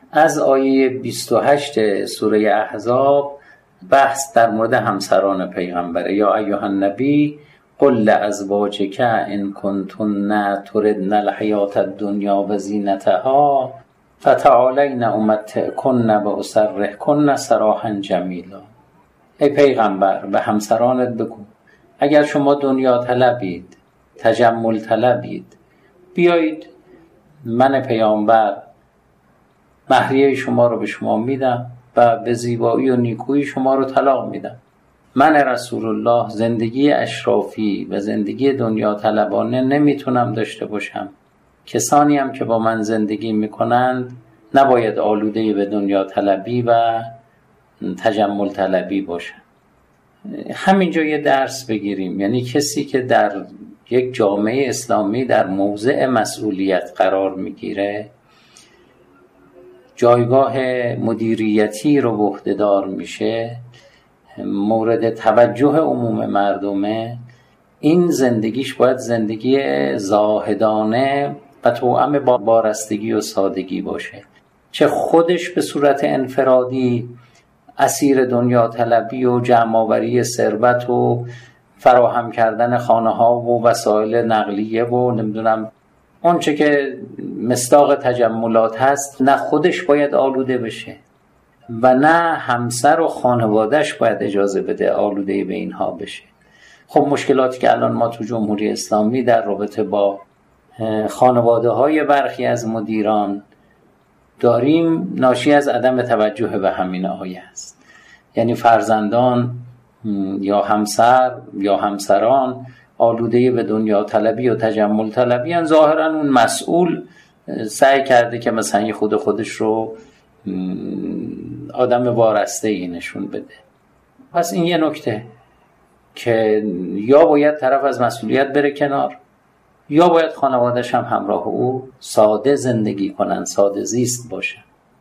از آیه 28 سوره احزاب بحث در مورد همسران پیغمبره. یا ایها النبی قل لازواجک ان کنتن تردن الحیات الدنیا و زینتها فتعالین امتعکن و اسرحکن سراحا جمیلا. ای پیغمبر به همسرانت بگو اگر شما دنیا طلبید، تجمل طلبید، بیایید من پیامبر مهریه شما رو به شما میدم و به زیبایی و نیکویی شما رو طلاق میدم. من رسول الله زندگی اشرافی و زندگی دنیا طلبانه نمیتونم داشته باشم. کسانی هم که با من زندگی میکنند نباید آلوده به دنیا طلبی و تجمل طلبی باشن. همینجا یه درس بگیریم، یعنی کسی که در یک جامعه اسلامی در موضع مسئولیت قرار میگیره، جایگاه مدیریتی رو به عهده دار میشه، مورد توجه عموم مردمه، این زندگیش باید زندگی زاهدانه و توأم با بارستگی و سادگی باشه. چه خودش به صورت انفرادی اسیر دنیا طلبی و جمع‌آوری ثروت و فراهم کردن خانه ها و وسایل نقلیه و نمیدونم اون چه که مصداق تجملات هست، نه خودش باید آلوده بشه و نه همسر و خانوادهش باید اجازه بده آلوده به اینها بشه. خب مشکلاتی که الان ما تو جمهوری اسلامی در رابطه با خانواده های برخی از مدیران داریم ناشی از عدم توجه به همین آیه است. یعنی فرزندان یا همسر یا همسران آلوده به دنیا طلبی و تجمل طلبی هن. ظاهرا اون مسئول سعی کرده که مثلا خودش رو آدم وارسته نشون بده. پس این یه نکته که یا باید طرف از مسئولیت بره کنار یا باید خانواده‌اش هم همراه او ساده زندگی کنن، ساده زیست باشه.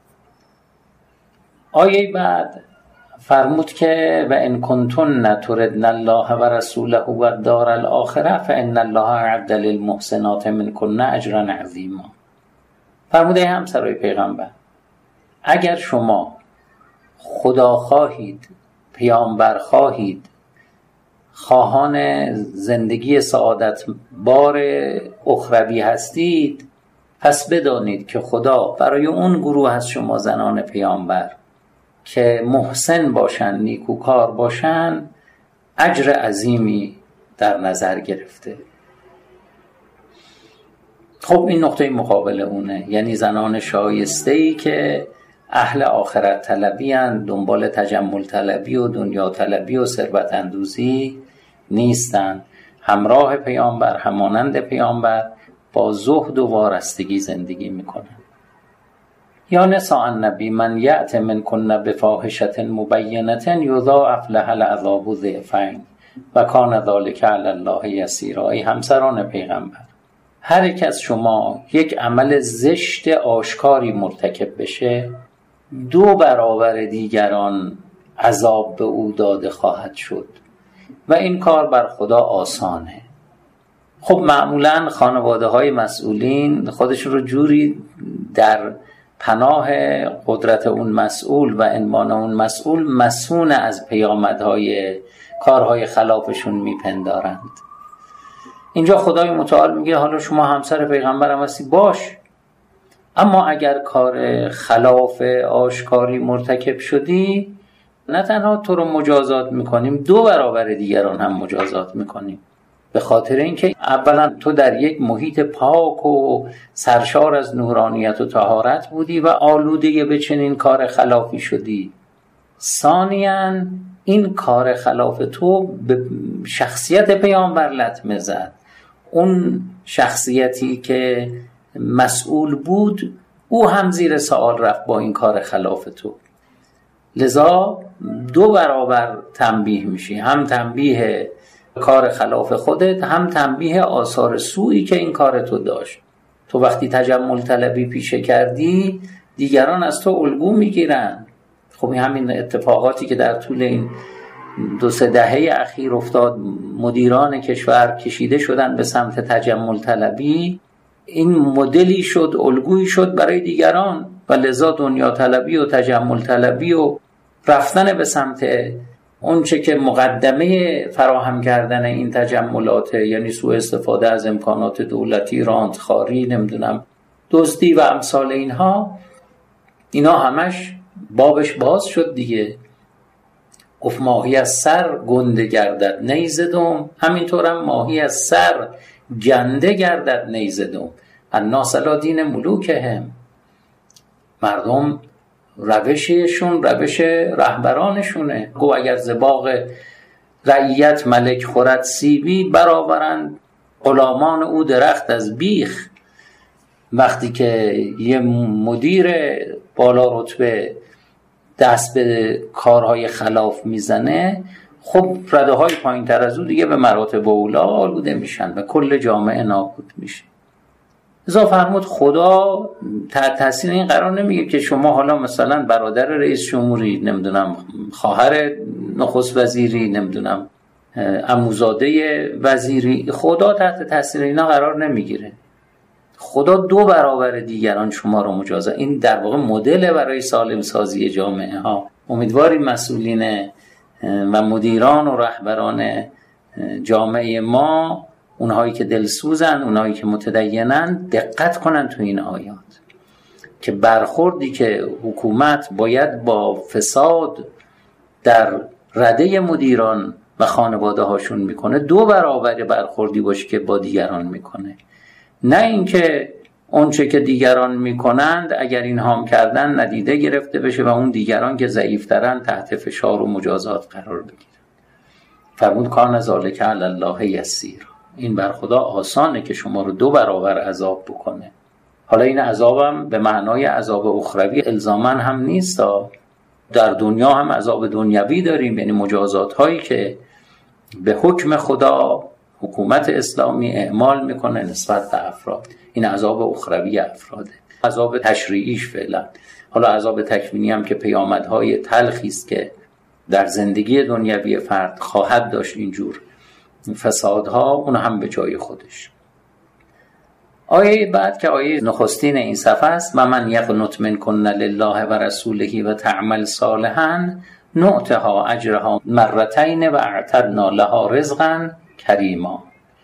آیه بعد فرمود که و ان کنتن تردن الله و رسوله و الدار الاخره فان الله اعد للمحسنات منکن اجرا عظیما. فرمود ای همسرای پیغمبر اگر شما خدا خواهید، پیامبر خواهید، خواهان زندگی سعادت بار اخروی هستید، پس بدانید که خدا برای اون گروه از شما زنان پیامبر که محسن باشن، نیکوکار باشن، اجر عظیمی در نظر گرفته. خب این نقطه مقابل اونه، یعنی زنان شایسته‌ای که اهل آخرت طلبی هستند، دنبال تجمل طلبی و دنیا طلبی و ثروت اندوزی نیستند، همراه پیامبر، همانند پیامبر با زهد و وارستگی زندگی میکنند. یا نساء النبی من یأت منکن بفاحشة مبینة یضاعف لها العذاب ضعفین و کان ذلک علی الله یسیرا. ای همسران پیغمبر هر یک از شما یک عمل زشت آشکاری مرتکب بشه 2 برابر دیگران عذاب به او داده خواهد شد و این کار بر خدا آسانه. خب معمولا خانواده های مسئولین خودشون رو جوری در پناه قدرت اون مسئول و عنوان اون مسئول مسئول از پیامدهای کارهای خلافشون میپندارند. اینجا خدای متعال میگه حالا شما همسر پیغمبرم هستی باش، اما اگر کار خلاف آشکاری مرتکب شدی نه تنها تو رو مجازات میکنیم 2 برابر دیگران هم مجازات میکنیم، به خاطر اینکه اولا تو در یک محیط پاک و سرشار از نورانیت و طهارت بودی و آلوده به چنین کار خلافی شدی. ثانیاً این کار خلاف تو به شخصیت پیامبر لطمه زد. اون شخصیتی که مسئول بود او هم زیر سوال رفت با این کار خلاف تو، لذا 2 برابر تنبیه میشی، هم تنبیه کار خلاف خودت، هم تنبیه آثار سوئی که این کار تو داشت. تو وقتی تجمل طلبی پیشه کردی دیگران از تو الگو میگیرن. خب همین اتفاقاتی که در طول این 2-3 دهه اخیر افتاد، مدیران کشور کشیده شدن به سمت تجمل طلبی، این مدلی شد، الگویی شد برای دیگران. و لذا دنیا طلبی و تجمل طلبی و رفتن به سمت اون چه که مقدمه فراهم کردن این تجملات، یعنی سوء استفاده از امکانات دولتی، رانتخواری، نمیدونم دزدی و امثال اینا همش بابش باز شد دیگه. گفت ماهی از سر گنده گردد نیز دم، همینطورم ماهی از سر گنده گردد نیز دم. الناس لا دین ملوکهم، مردم روششون روش رهبرانشونه. گو اگر ز باغ رعیت ملک خورد سیبی، برآورند غلامان او درخت از بیخ. وقتی که یه مدیر بالا رتبه دست به کارهای خلاف میزنه، خب رده های پایین تر از او دیگه به مراتب اولا آلوده میشن و کل جامعه نابود میشه. ازا فرمود خدا تحت تاثیر این قرار نمیگه که شما حالا مثلا برادر رئیس جمهوری، نمیدونم خواهر نخست وزیری، نمیدونم عموزاده وزیری، خدا تحت تاثیر اینا قرار نمیگیره. خدا 2 برابر دیگران شما رو مجازات. این در واقع مدل برای سالم سازی جامعه ها. امیدواریم مسئولین و مدیران و رهبران جامعه ما، اونهایی که دلسوزن، اونهایی که متدینن، دقت کنن تو این آیات که برخوردی که حکومت باید با فساد در رده مدیران و خانواده هاشون میکنه 2 برابر برخوردی باشه که با دیگران میکنه. نه اینکه اون چه که دیگران میکنند اگر این هم کردن ندیده گرفته بشه و اون دیگران که ضعیفترن تحت فشار و مجازات قرار بگیرن. فرمود کان ذالک علی الله یسیر، این بر خدا آسانه که شما رو 2 برابر عذاب بکنه. حالا این عذابم به معنای عذاب اخروی الزاما هم نیست، در دنیا هم عذاب دنیوی داریم، یعنی مجازات هایی که به حکم خدا حکومت اسلامی اعمال میکنه نسبت به افراد. این عذاب اخروی افراده، عذاب تشریعیش فعلا. حالا عذاب تکوینی هم که پیامدهای تلخی است که در زندگی دنیوی فرد خواهد داشت اینجور فسادها، اون هم به جای خودش. آیه بعد که آیه نخستین این صفحه است، و من یقنط منکن لله و رسوله و تعمل صالحا نؤتها اجرها مرتین و اعتدنا لها رزقا کریما.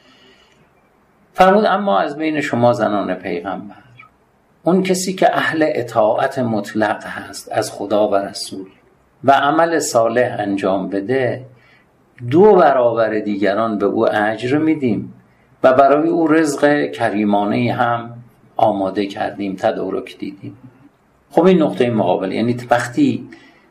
فرمود اما از بین شما زنان پیغمبر، اون کسی که اهل اطاعت مطلق هست از خدا و رسول و عمل صالح انجام بده، 2 برابر دیگران به او اجر میدیم و برای او رزق کریمانه هم آماده کردیم، تدارک دیدیم. خب این نقطه مقابل، یعنی وقتی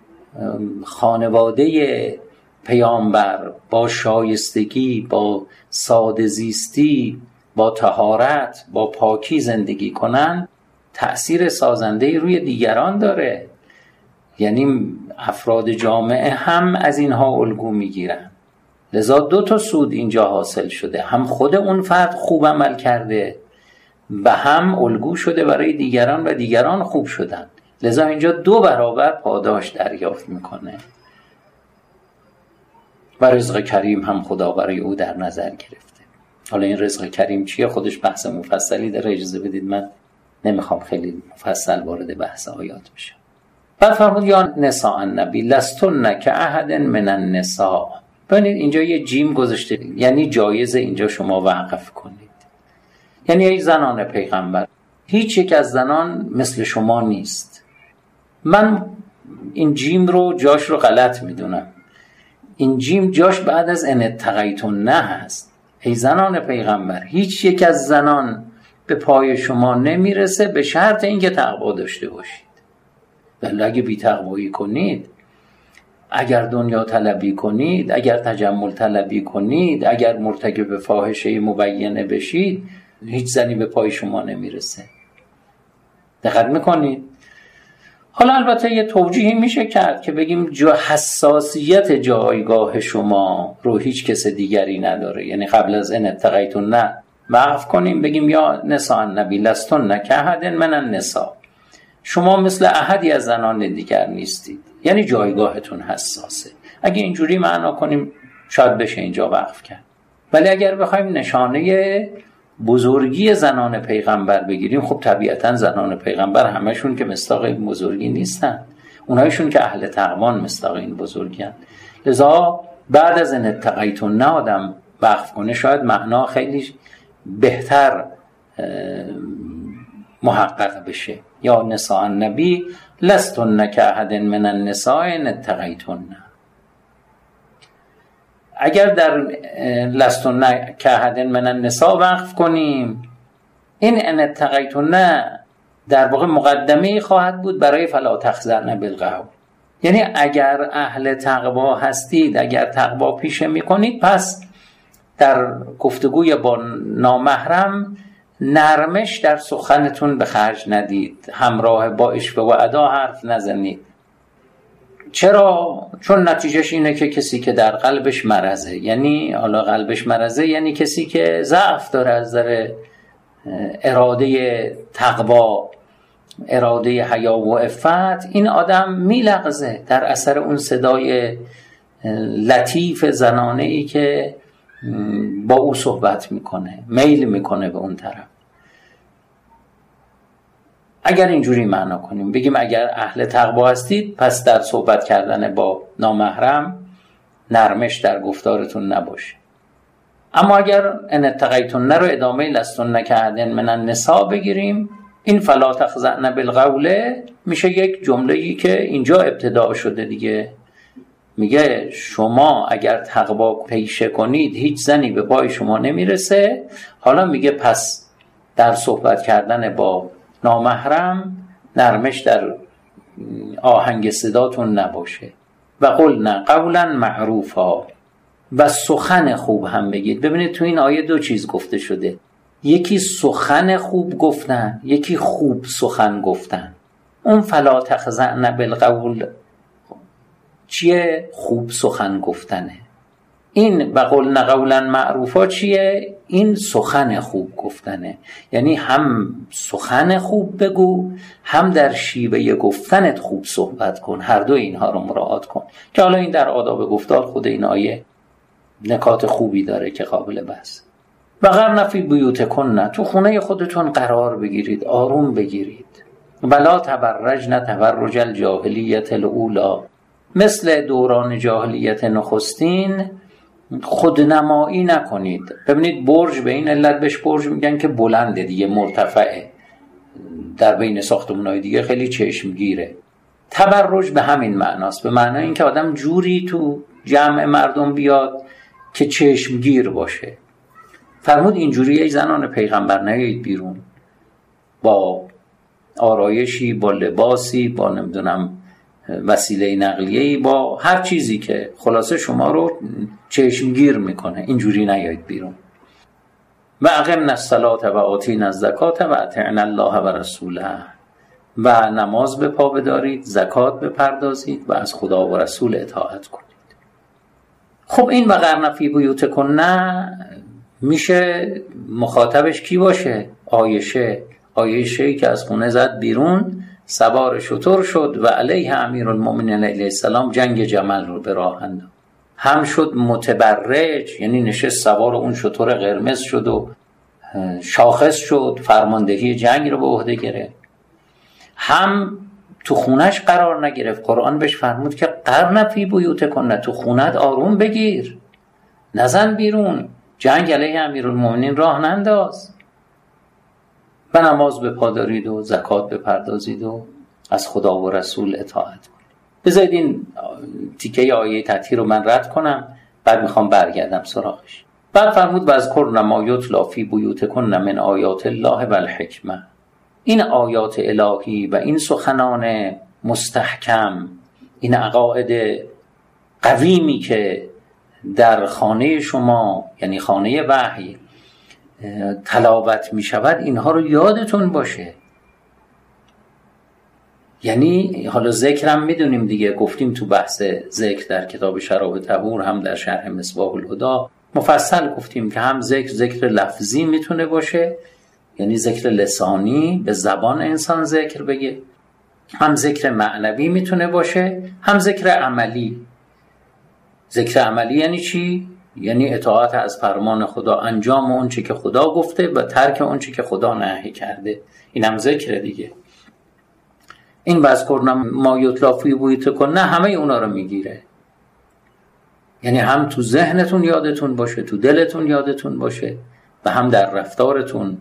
خانواده پیامبر با شایستگی، با ساده زیستی، با طهارت، با پاکی زندگی کنن، تأثیر سازنده روی دیگران داره. یعنی افراد جامعه هم از اینها الگو میگیرن. لذا 2 تا سود اینجا حاصل شده، هم خود اون فرد خوب عمل کرده و هم الگو شده برای دیگران و دیگران خوب شدن. لذا اینجا 2 برابر پاداش دریافت میکنه و رزق کریم هم خدا برای او در نظر گرفته. حالا این رزق کریم چیه؟ خودش بحث مفصلی داره، اجازه بدید من نمیخوام خیلی مفصل وارد بحث آیات بشم. بعد فرمود یا نساء النبی لستن کاحد من النساء. ببینید اینجا یه جیم گذاشته، یعنی جایزه اینجا شما وقف کنید. یعنی ای زنان پیغمبر، هیچ یک از زنان مثل شما نیست. من این جیم رو جاش رو غلط میدونم. این جیم جاش بعد از ان اتقیتن نه هست. ای زنان پیغمبر، هیچ یک از زنان به پای شما نمیرسه به شرط اینکه تقوا داشته باشید. ولی اگه بی تقوایی کنید، اگر دنیا طلبی کنید، اگر تجمل طلبی کنید، اگر مرتکب فاحشه مبینه بشید، هیچ زنی به پای شما نمیرسه. دقت میکنید؟ حالا البته یه توجیهی میشه کرد که بگیم حساسیت جایگاه شما رو هیچ کس دیگری نداره. یعنی قبل از ان اتقیتن نه وقف کنیم بگیم یا نساء النبی لستن کاحد من النساء، شما مثل احدی از زنان دیگر نیستید، یعنی جایگاهتون حساسه. اگه اینجوری معنا کنیم شاید بشه اینجا وقف کرد. ولی اگر بخوایم نشانه بزرگی زنان پیغمبر بگیریم، خب طبیعتا زنان پیغمبر همشون که مصداق این بزرگی نیستن، اونایشون که اهل تقوان مصداق این بزرگی هن. لذا بعد از ان اتقیتن آدم وقف کنه شاید معنا خیلی بهتر محقق بشه. یا نساء النبی لستن کاحد من النساء ان اتقیتن. اگر در لستن کاحد من النساء وقف کنیم، این ان اتقیتن در واقع مقدمه خواهد بود برای فلا تخضعن بالقول. یعنی اگر اهل تقوا هستید، اگر تقوا پیشه میکنید، پس در گفتگوی با نامحرم نرمش در سخنتون به خرج ندید، همراه با اشفه و ادا حرف نزنید. چرا؟ چون نتیجهش اینه که کسی که در قلبش مرضه، یعنی حالا قلبش مرضه یعنی کسی که ضعف داره از نظر اراده تقوا، اراده حیا و عفت، این آدم میلغزه در اثر اون صدای لطیف زنانه ای که با او صحبت میکنه، میل میکنه به اون طرف. اگر اینجوری معنا کنیم، بگیم اگر اهل تقوا هستید، پس در صحبت کردن با نامحرم نرمش در گفتارتون نباشه. اما اگر ان اتقیتن رو ادامه لستن کاحد من النساء بگیریم، این فلا تخضعن بالقول میشه یک جمله‌ای که اینجا ابتدا شده دیگه. میگه شما اگر تقوا پیشه کنید هیچ زنی به پای شما نمیرسه. حالا میگه پس در صحبت کردن با نامحرم نرمش در آهنگ صداتون نباشه. و قلنا قولا معروفا، و سخن خوب هم بگید. ببینید تو این آیه دو چیز گفته شده، یکی سخن خوب گفتن، یکی خوب سخن گفتن. اون فلا تخضعن بالقول چیه؟ خوب سخن گفتنه. این و قلنا قولا معروفا چیه؟ این سخن خوب گفتنه. یعنی هم سخن خوب بگو، هم در شیوه گفتنت خوب صحبت کن، هر دو اینها رو مراعات کن. که حالا این در آداب گفتار خود این آیه نکات خوبی داره که قابل بحث. و قرن فی بیوتکن، تو خونه خودتون قرار بگیرید، آروم بگیرید. ولا تبرجن تبرج الجاهلیت الاولی، مثل دوران جاهلیت نخستین خودنمایی نکنید. ببینید برج به این علت بهش برج میگن که بلنده دیگه، مرتفعه، در بین ساختمان‌های دیگه خیلی چشمگیره. تبرج به همین معناست، به معنای این که آدم جوری تو جمع مردم بیاد که چشمگیر باشه. فرمود اینجوری ای زنان پیغمبر نیایید بیرون با آرایشی، با لباسی، با نمیدونم وسیله نقلیه‌ای، با هر چیزی که خلاصه شما رو چشمگیر میکنه، اینجوری نیایید بیرون. و اقمنا الصلاة و آتینا الزکاة و اطعنا الله و رسوله، و نماز به پا بدارید، زکات بپردازید و از خدا و رسول اطاعت کنید. خب این و قرن فی بیوتکن میشه مخاطبش کی باشه؟ عایشه که از خونه زد بیرون، سوار شتر شد و علیه امیرالمومنین علیه السلام جنگ جمل رو به راه انداخت. هم شد متبرج، یعنی نشست سوار اون شتر قرمز شد و شاخص شد، فرماندهی جنگ رو به عهده گرفت. هم تو خونش قرار نگرفت. قرآن بهش فرمود که قرن فی بیوتکن، تو خونت آروم بگیر، نزن بیرون، جنگ علیه امیرالمومنین راه ننداز، و نماز به پا دارید و زکات بپردازید و از خدا و رسول اطاعت کنید. بذارید این تیکه آیه تطهیر رو من رد کنم، بعد میخوام برگردم سراغش. بعد فرمود واذکرن ما یتلی فی بیوتکن من آیات الله و الحکمه. این آیات الهی و این سخنان مستحکم، این عقاید قویمی که در خانه شما، یعنی خانه وحی، تلاوت می شود، اینها رو یادتون باشه. یعنی حالا ذکرم میدونیم دیگه، گفتیم تو بحث ذکر در کتاب شراب طهور، هم در شرح مصباح الهدی مفصل گفتیم که هم ذکر لفظی میتونه باشه، یعنی ذکر لسانی به زبان انسان ذکر بگه، هم ذکر معنوی میتونه باشه، هم ذکر عملی. ذکر عملی یعنی چی؟ یعنی اطاعت از فرمان خدا، انجام اون چی که خدا گفته و ترک اون چی که خدا نهی کرده. این هم ذکر دیگه. این وذکرن ما یتلی فی بیوتکن، نه همه اونا رو میگیره. یعنی هم تو ذهنتون یادتون باشه، تو دلتون یادتون باشه و هم در رفتارتون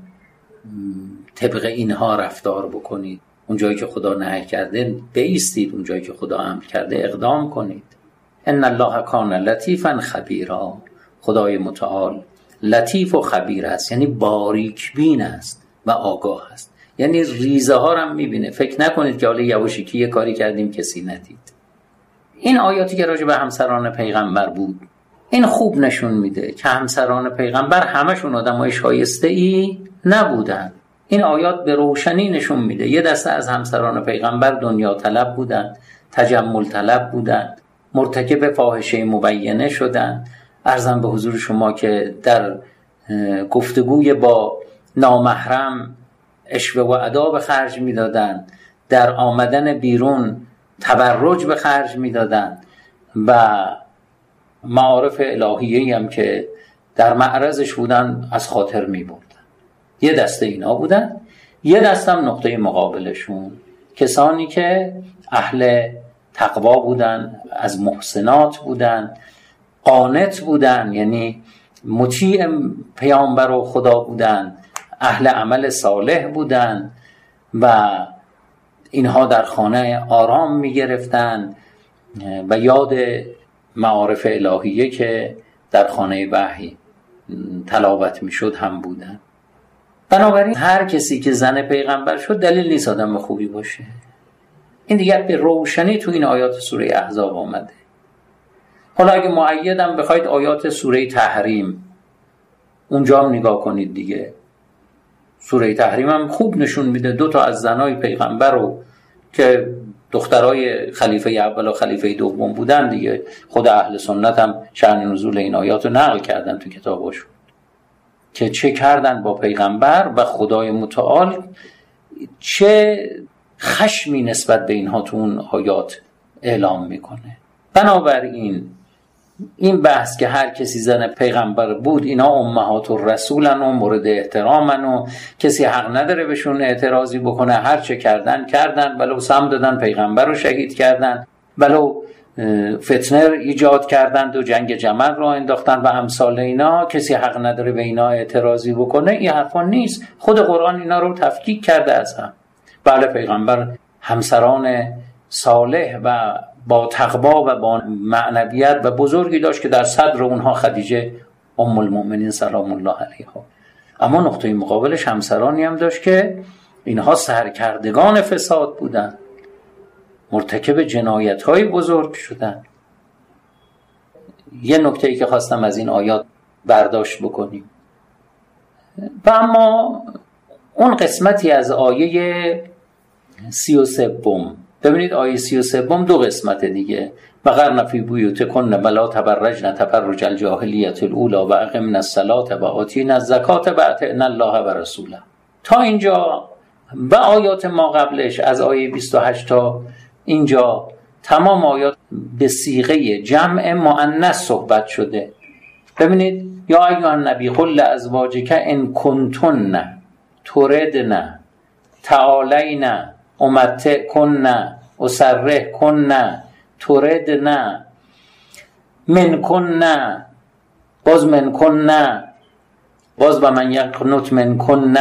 طبق اینها رفتار بکنید. اون جایی که خدا نهی کرده بایستید، اون جایی که خدا امر کرده اقدام کنید. ان الله کان لطیفا خبیرا، خدای متعال لطیف و خبیر است، یعنی باریک بین است و آگاه است. یعنی ریزه ها رو هم میبینه. فکر نکنید که حالا یواشکی یه کاری کردیم کسی ندید. این آیاتی که راجع به همسران پیغمبر بود، این خوب نشون میده که همسران پیغمبر همشون آدمای شایسته ای نبودن. این آیات به روشنی نشون میده یه دسته از همسران پیغمبر دنیا طلب بودن، تجمل طلب بودن، مرتکب فاحشه مبینه شدن. عرضم به حضور شما که در گفتگوی با نامحرم عشوه و ادا به خرج میدادن، در آمدن بیرون تبرج به خرج میدادن و معارف الهیه‌ای هم که در معرضش بودن از خاطر میبردن. یه دسته اینا بودن. یه دسته هم نقطه مقابلشون کسانی که اهل تقوا بودن، از محسنات بودن، قانت بودن، یعنی مطیع پیامبر و خدا بودن، اهل عمل صالح بودن و اینها در خانه آرام می گرفتن و یاد معارف الهیه که در خانه وحی تلاوت می شد هم بودن. بنابراین هر کسی که زن پیغمبر شد دلیل نیست آدم خوبی باشه. این دیگر به روشنی تو این آیات سوره احزاب آمده. حالا اگه مؤیدم بخواید آیات سوره تحریم اونجا هم نگاه کنید دیگه. سوره تحریم هم خوب نشون میده 2 تا از زنای پیغمبر رو که دخترای خلیفه اول و خلیفه دوم بودن دیگه، خود اهل سنت هم شأن نزول این آیات رو نقل کردن تو کتاباشون که چه کردن با پیغمبر و خدای متعال چه خشمی نسبت به اینها تو اون آیات اعلام میکنه. بنابراین این بحث که هر کسی زن پیغمبر بود اینا امهات الرسولن و مورد احترامن و کسی حق نداره بهشون اعتراضی بکنه، هر چه کردن ولو سم دادن پیغمبر رو شهید کردن، ولو فتنه ایجاد کردند و جنگ جمل رو انداختن و امثال اینا، کسی حق نداره به اینا اعتراضی بکنه. این حرفا نیست. خود قرآن اینا رو تفکیک کرده از هم. بله پیغمبر همسران صالح و با تقوا و با معنویت و بزرگی داشت که در صدر اونها خدیجه ام المؤمنین سلام الله علیها. اما نقطه مقابلش همسرانی هم داشت که اینها سرکردگان فساد بودن، مرتکب جنایت‌های بزرگ شدن. یه نکته‌ای که خواستم از این آیات برداشت بکنیم. و اما اون قسمتی از آیه 33، ببینید آیه 33 2 قسمت دیگه. وقرن فی بیوتکن ولا تبرجن تبرج الجاهلیة الاولی و اقمن الصلاة و آتینا الزکاة و اطعنا الله و رسوله. تا اینجا و آیات ما قبلش از آیه 28 تا اینجا تمام آیات به صیغه جمع مؤنث صحبت شده. ببینید یا ایها النبی قل لازواجک ان کنتن تردن تعالین امتعکن اسرحکن تردن منکن باز و من یقنت منکن.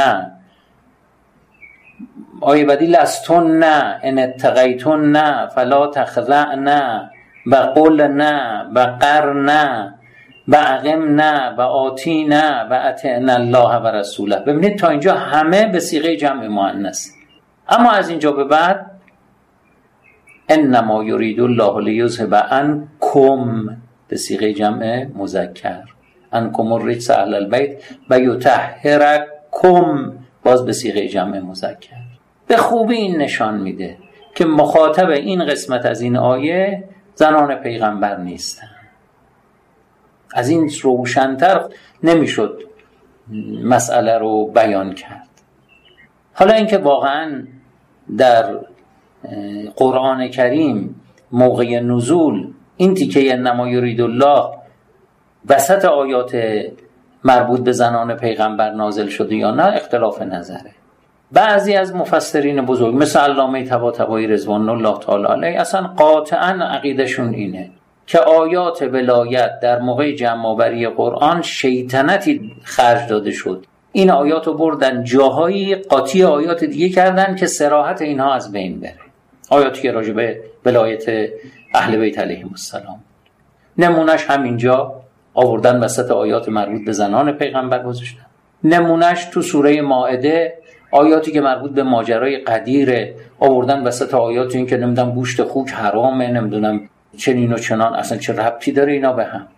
آیه بعدی لستن ان اتقیتن فلا تخضعن و قلن و قرن و اقمن و آتینا و اطعنا الله و رسوله. ببینید تا اینجا همه به صیغه جمع مؤنث، اما از اینجا به بعد انما یرید الله لیذهب عنکم به صیغه جمع مذکر، عنکم الرجس اهل البیت و یطهرکم باز به صیغه جمع مذکر. به خوبی این نشان میده که مخاطب این قسمت از این آیه زنان پیغمبر نیستن. از این روشن‌تر نمیشد مسئله رو بیان کرد. حالا اینکه واقعا در قرآن کریم موقع نزول این تیکه انما یرید الله وسط آیات مربوط به زنان پیغمبر نازل شده یا نه اختلاف نظره. بعضی از مفسرین بزرگ مثل علامه طباطبایی رضوان الله تعالی علیه اصلا قاطعا عقیدشون اینه که آیات ولایت در موقع جمع‌آوری قرآن شیطنتی خرج داده شد. این آیات رو بردن جاهایی قاطی آیات دیگه کردن که صراحت اینها از بین بره. آیاتی که راجع به ولایت اهل بیت علیهم السلام، نمونش همینجا آوردن وسط آیات مربوط به زنان پیغمبر گذاشتن. نمونش تو سوره مائده آیاتی که مربوط به ماجرای قدیره آوردن وسط آیات این که نمیدونم گوشت خوک حرامه، نمیدونم چنین و چنان، اصلا چه ربطی داره اینا به هم.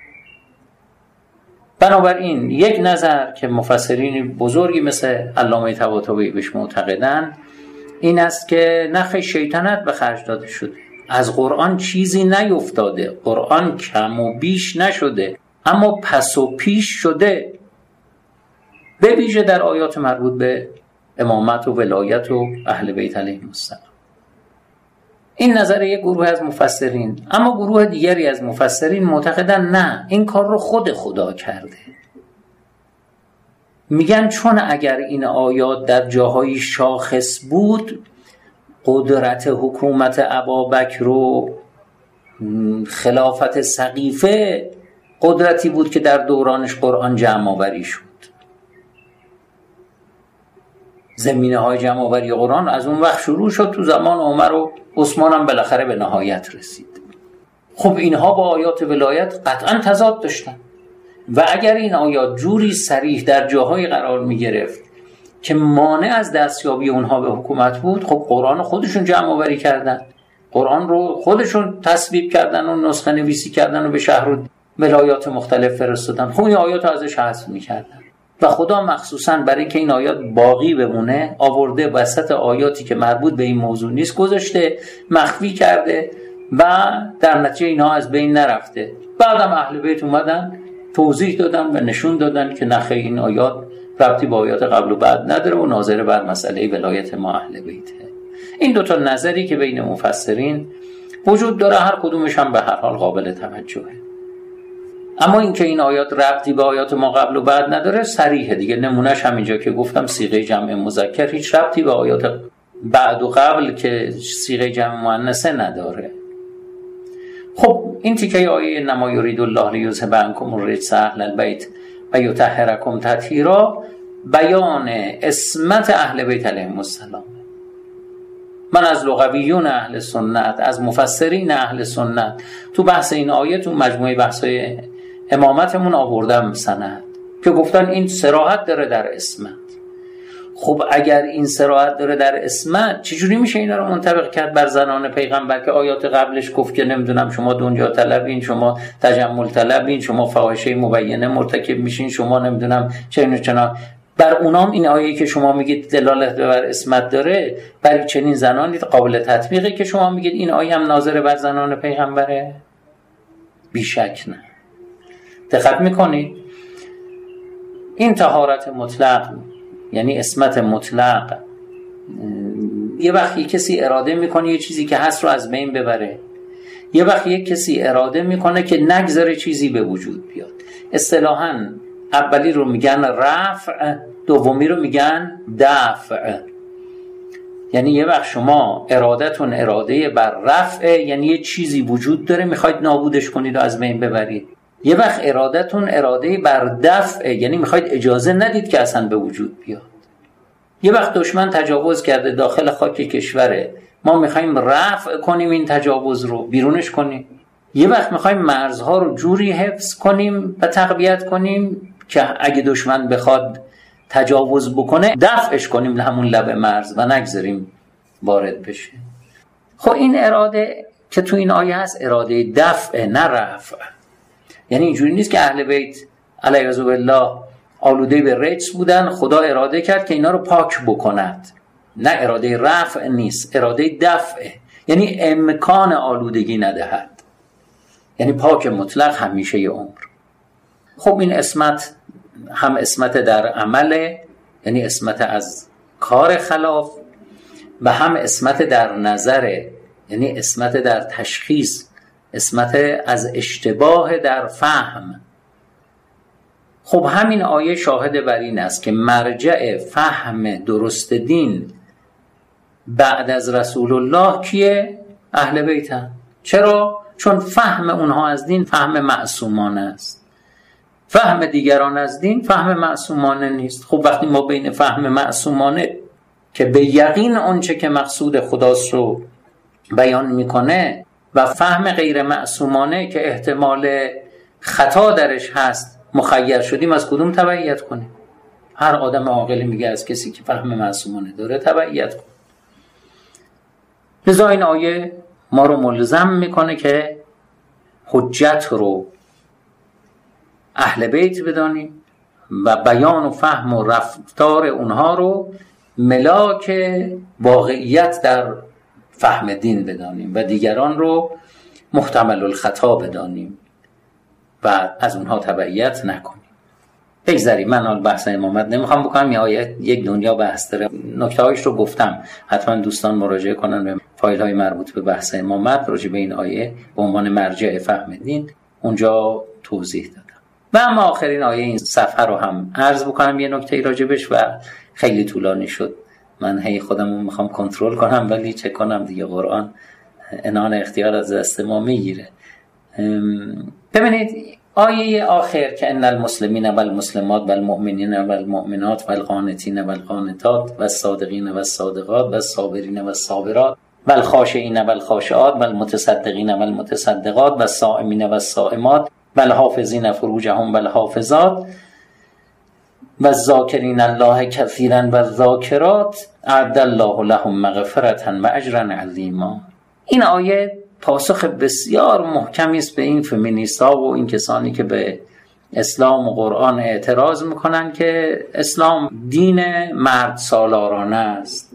بنابراین یک نظر که مفسرین بزرگی مثل علامه طباطبایی بهش معتقدن این است که نخ شیطنت به خرج داده شده، از قرآن چیزی نیفتاده، قرآن کم و بیش نشده اما پس و پیش شده، به ویژه در آیات مربوط به امامت و ولایت و اهل بیت علیهم السلام. این نظر یک گروه از مفسرین. اما گروه دیگری از مفسرین معتقدن نه، این کار رو خود خدا کرده. میگن چون اگر این آیات در جاهای شاخص بود، قدرت حکومت ابابکر و خلافت سقیفه قدرتی بود که در دورانش قرآن جمع آوری شد. زمینه های جمع آوری قرآن از اون وقت شروع شد، تو زمان عمر و عثمان هم بالاخره به نهایت رسید. خب اینها با آیات ولایت قطعا تضاد داشتن و اگر این آیات جوری صریح در جاهای قرار می گرفت که مانع از دستیابی اونها به حکومت بود، خب قرآن خودشون جمع آوری کردن، قرآن رو خودشون تصویب کردن و نسخه نویسی کردن و به شهر و ولایات مختلف فرستادن، خب این آیات رو ازش حذف می‌کردن و خدا مخصوصاً برای اینکه این آیات باقی بمونه آورده وسط آیاتی که مربوط به این موضوع نیست گذاشته، مخفی کرده و در نتیجه اینها از بین نرفته. بعدم اهل بیت اومدن توضیح دادن و نشون دادن که نخیر این آیات ربطی با آیات قبل و بعد نداره و ناظر بر مسئله ولایت ما اهل بیته. این دوتا نظری که بین مفسرین وجود داره هر کدومش هم به هر حال قابل توجهه. اما اینکه این آیات ربطی به آیات ما قبل و بعد نداره صریحه دیگه. نمونهش همینجا که گفتم صیغه جمع مذکر هیچ ربطی به آیات بعد و قبل که صیغه جمع مؤنثه نداره. خب این تیکه آیه انما یرید الله لیذهب عنکم الرجس اهل البیت و یطهرکم تطهیرا بیان عصمت اهل بیت علیهم السلام. من از لغویون اهل سنت، از مفسرین اهل سنت تو بحث این آیه تو مجموعه بحث‌های امامتمون آوردم سند که گفتن این صراحت داره در عصمت. خب اگر این صراحت داره در عصمت چجوری میشه اینا رو منطبق کرد بر زنان پیغمبر که آیات قبلش گفت که نمیدونم شما دنیا طلبین، شما تجمل طلبین، شما فاحشه مبینه مرتکب میشین، شما نمیدونم چنین و چنان. بر اونام این آیه که شما میگید دلالت بر عصمت داره، برای چنین زنانی قابل تطبیقه که شما میگید این آیه هم ناظر بر زنان پیغمبره؟ بیشک نه. دقت میکنید این طهارت مطلق یعنی عصمت مطلق، یه وقتی کسی اراده میکنه یه چیزی که هست رو از بین ببره، یه وقتی یک کسی اراده میکنه که نگذاره چیزی به وجود بیاد. اصطلاحاً اولی رو میگن رفع، دومی رو میگن دفع. یعنی یه وقت شما ارادتون اراده بر رفع، یعنی یه چیزی وجود داره میخواید نابودش کنید و از بین ببرید. یه وقت ارادتون اراده بر دفع، یعنی میخواید اجازه ندید که اصلا به وجود بیاد. یه وقت دشمن تجاوز کرده داخل خاک کشوره، ما میخوایم رفع کنیم این تجاوز رو، بیرونش کنیم. یه وقت میخوایم مرزها رو جوری حفظ کنیم و تقویت کنیم که اگه دشمن بخواد تجاوز بکنه دفعش کنیم همون لب مرز و نگذاریم وارد بشه. خب این اراده که تو این آیه هست اراده دفع نه رفع. یعنی اینجوری نیست که اهل بیت علیه بالله آلوده به رجس بودن، خدا اراده کرد که اینا رو پاک بکند. نه، اراده رفع نیست، اراده دفع، یعنی امکان آلودگی ندهد، یعنی پاک مطلق همیشه ی عمر. خب این عصمت هم عصمت در عمله، یعنی عصمت از کار خلاف، و هم عصمت در نظره، یعنی عصمت در تشخیص، عصمت از اشتباه در فهم. خب همین آیه شاهد بر این است که مرجع فهم درست دین بعد از رسول الله کیه؟ اهل بیتن. چرا؟ چون فهم اونها از دین فهم معصومانه است، فهم دیگران از دین فهم معصومانه نیست. خب وقتی ما بین فهم معصومانه که به یقین آنچه که مقصود خداست رو بیان میکنه و فهم غیر معصومانه که احتمال خطا درش هست مخیر شدیم، از کدوم تبعیت کنیم؟ هر آدم عاقلی میگه از کسی که فهم معصومانه داره تبعیت کنیم. لذا این آیه ما رو ملزم میکنه که حجت رو اهل بیت بدانیم و بیان و فهم و رفتار اونها رو ملاک واقعیت در فهم دین بدانیم و دیگران رو محتمل الخطا بدانیم و از اونها تبعیت نکنیم. بگذاریم، من حال بحث امامت نمیخوام بکنم، یا آیه یک دنیا بحث داره. نکته هایش رو گفتم، حتما دوستان مراجعه کنن به فایل های مربوط به بحث امامت راجع به این آیه به عنوان مرجع فهم دین، اونجا توضیح دادم. و اما آخرین آیه این صفحه رو هم عرض بکنم، یه نکته راجبش و خیلی طولانی شد، من هی خودمو میخوام کنترل کنم ولی چه کنم دیگه، قرآن عنان اختیار از دست ما میگیره. ببینید آیه آخر که ان المسلمین و المسلمات و المؤمنین و المؤمنات و القانتین و القانتات و الصادقین و الصادقات و الصابرین و الصابرات و الخاشعین و الخاشعات و المتصدقین و المتصدقات و الصائمین و الصائمات و الحافظین فروجهم و الحافظات و الذاکرین الله کثیرا و الذاکرات اعد الله لهم مغفرة و اجرا عظیما. این آیه پاسخ بسیار محکمی است به این فمینیستا و این کسانی که به اسلام و قرآن اعتراض میکنن که اسلام دین مرد سالارانه است.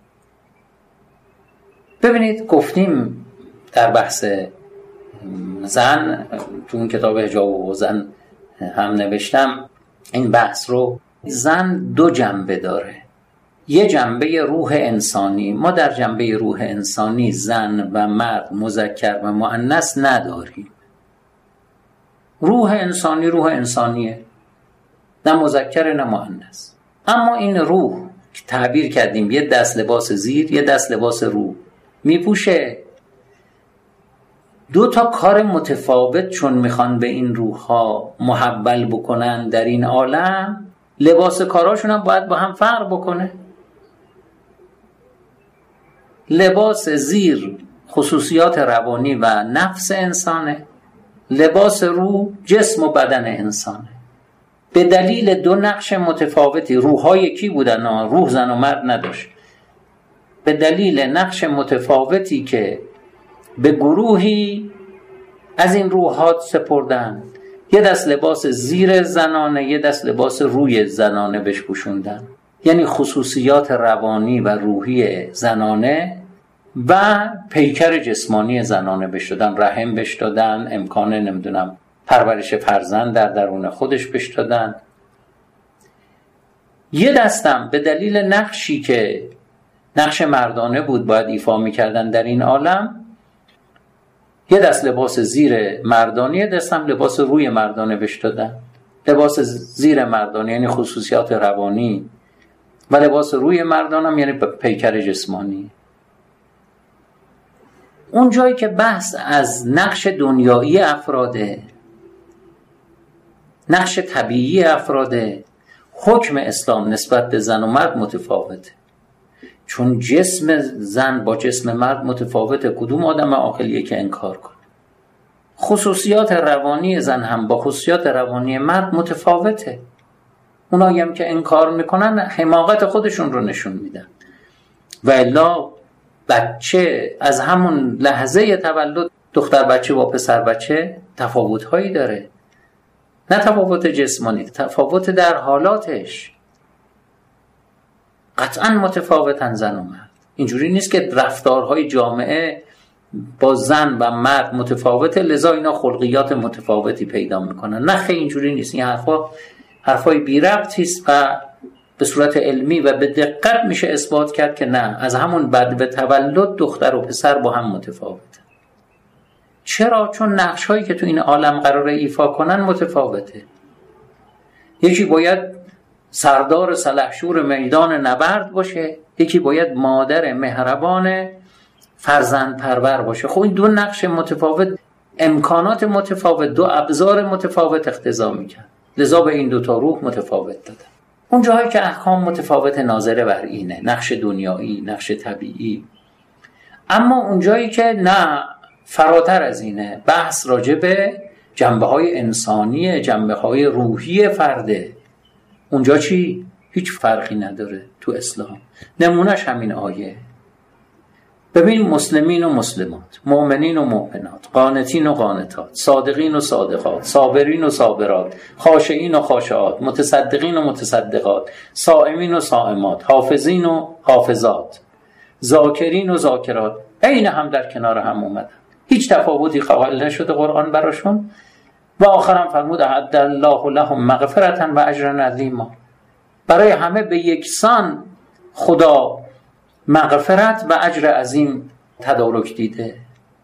ببینید گفتیم در بحث زن، تو اون کتاب حجاب و زن هم نوشتم این بحث رو، زن دو جنبه داره. یه جنبه روح انسانی، ما در جنبه روح انسانی زن و مرد مذکر و مؤنث نداریم. روح انسانی روح انسانیه، نه مذکر نه مؤنث. اما این روح که تعبیر کردیم یه دست لباس زیر یه دست لباس رو میپوشه، دو تا کار متفاوت چون میخوان به این روح‌ها محول بکنن در این عالم، لباس کاراشون هم باید با هم فرق بکنه. لباس زیر خصوصیات روانی و نفس انسانه، لباس رو جسم و بدن انسانه. به دلیل دو نقش متفاوتی، روح‌ها یکی بودن، روح زن و مرد نداشت، به دلیل نقش متفاوتی که به گروهی از این روحات سپردن، یه دست لباس زیر زنانه یه دست لباس روی زنانه بهش پوشوندن، یعنی خصوصیات روانی و روحی زنانه و پیکر جسمانی زنانه بهش دادن، رحم بهش دادن، امکان نمیدونم پرورش فرزند در درون خودش بهش دادن. یه دستم به دلیل نقشی که نقش مردانه بود باید ایفا میکردن در این عالم، یه دست لباس زیر مردانه یه دستم لباس روی مردانه بهش دادن. لباس زیر مردانه یعنی خصوصیات روانی و لباس روی مردانم یعنی پیکر جسمانی. اون جایی که بحث از نقش دنیایی افراده، نقش طبیعی افراده، حکم اسلام نسبت به زن و مرد متفاوته، چون جسم زن با جسم مرد متفاوته. کدوم آدم عاقلیه که انکار کنه؟ خصوصیات روانی زن هم با خصوصیات روانی مرد متفاوته. اونایی هم که انکار میکنن حماقت خودشون رو نشون میدن. و الا بچه از همون لحظه تولد، دختر بچه با پسر بچه تفاوت‌هایی داره، نه تفاوت جسمانی، تفاوت در حالاتش. قطعا متفاوتن زن و مرد. اینجوری نیست که رفتارهای جامعه با زن و مرد متفاوته لذا اینا خلقیات متفاوتی پیدا میکنن. نه خیلی اینجوری نیست. این حرفای بی ربطی است و به صورت علمی و به دقت میشه اثبات کرد که نه، از همون بعد به تولد دختر و پسر با هم متفاوته. چرا؟ چون نقش‌هایی که تو این عالم قراره ایفا کنن متفاوته. یکی باید سردار سلحشور میدان نبرد باشه، یکی باید مادر مهربان فرزند پرور باشه. خب این دو نقش متفاوت، امکانات متفاوت، دو ابزار متفاوت اقتضا میکنن، لذا به این دوتا روح متفاوت دادن. اون جاهایی که احکام متفاوت ناظر بر اینه، نقش دنیایی، نقش طبیعی. اما اون جایی که نه، فراتر از اینه، بحث راجع به جنبه‌های انسانی، جنبه‌های روحی فرده. اونجا چی؟ هیچ فرقی نداره تو اسلام. نمونهش همین آیه. ببین مسلمین و مسلمات، مؤمنین و مؤمنات، قانتین و قانتات، صادقین و صادقات، صابرین و صابرات، خاشعین و خاشعات، متصدقین و متصدقات، صائمین و صائمات، حافظین و حافظات، ذاکرین و ذاکرات، عین هم در کنار هم اومدن، هیچ تفاوتی قائل نشده قرآن براشون. و آخرم فرمود اعد الله لهم مغفرة و اجرا عظیما. برای همه به یکسان خدا مغفرت و اجر عظیم تدارک دیده.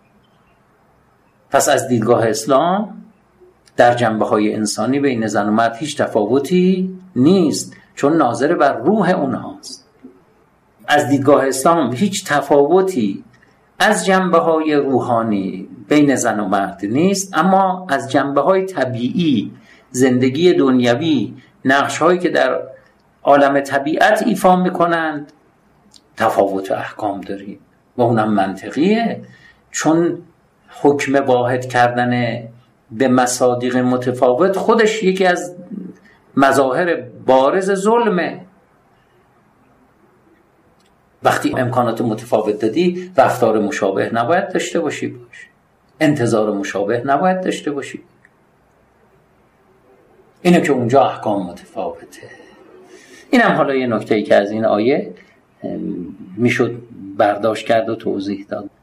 پس از دیدگاه اسلام در جنبه‌های انسانی بین زن و مرد هیچ تفاوتی نیست، چون ناظر بر روح اونهاست. از دیدگاه اسلام هیچ تفاوتی از جنبه‌های روحانی بین زن و مرد نیست، اما از جنبه‌های طبیعی، زندگی دنیوی، نقش‌هایی که در عالم طبیعت ایفا می‌کنند تفاوت احکام داریم و اونم منطقیه، چون حکم واحد کردن به مصادیق متفاوت خودش یکی از مظاهر بارز ظلمه. وقتی امکانات متفاوت دادی، رفتار مشابه نباید داشته باشی، انتظار مشابه نباید داشته باشی. اینه که اونجا احکام متفاوته. اینم حالا یه نکته‌ای که از این آیه میشد برداشت کرد و توضیح داد.